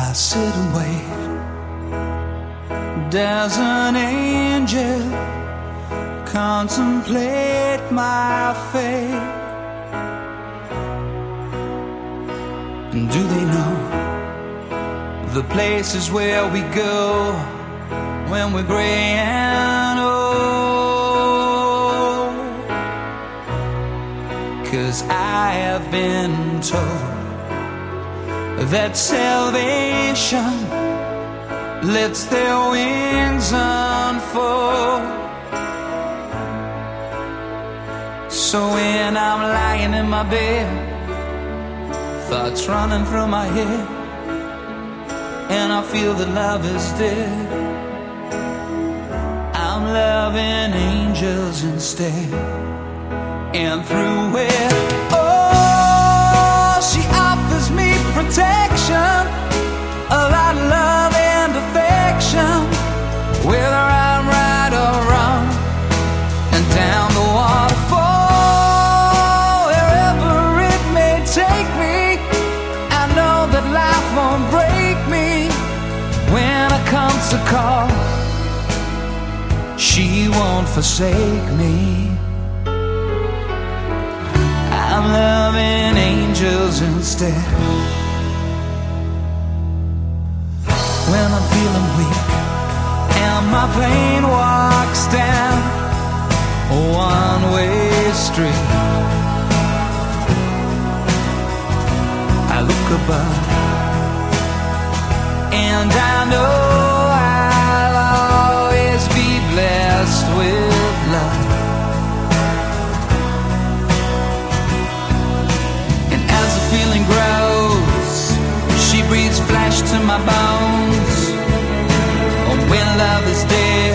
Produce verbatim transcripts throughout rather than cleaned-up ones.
I sit and wait. Does an angel contemplate my fate? And do they know the places where we go when we're gray and old? 'Cause I have been told that salvation lets their wings unfold. So when I'm lying in my bed, thoughts running through my head, and I feel that love is dead, I'm loving angels instead. And through it, oh, she offers me protection, a lot of love and affection, whether I'm right or wrong, and down the waterfall, wherever it may take me, I know that life won't break me when I come to call. She won't forsake me. I'm loving angels instead. When I'm feeling weak and my plane walks down a one-way street, I look above and I know I'll always be blessed with love. And as the feeling grows, she breathes flesh to my bones. And when love is dead,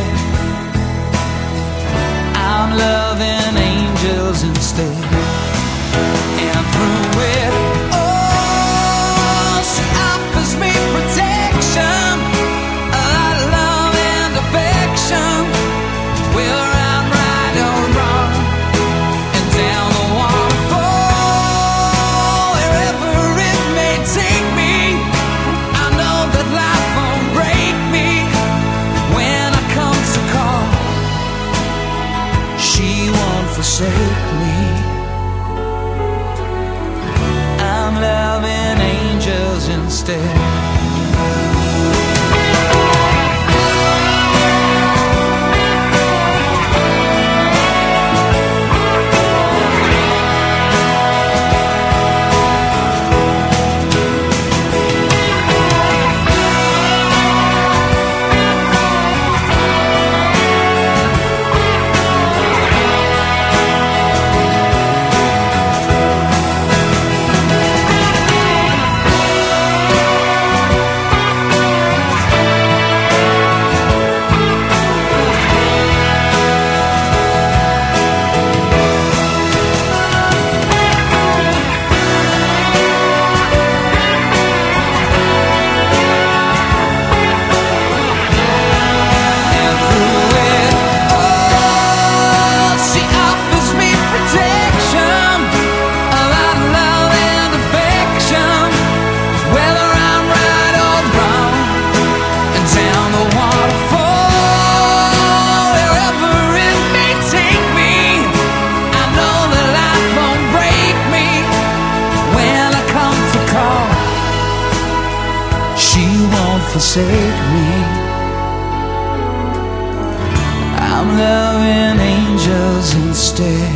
I'm loving angels instead. And through it, oh, she offers me protection, a lot of love and affection, whether I'm right or wrong, and down the waterfall, wherever it may take me, I know that life won't break me when I come to call. She won't forsake me. I'm loving angels instead. Forsake me. I'm loving angels instead.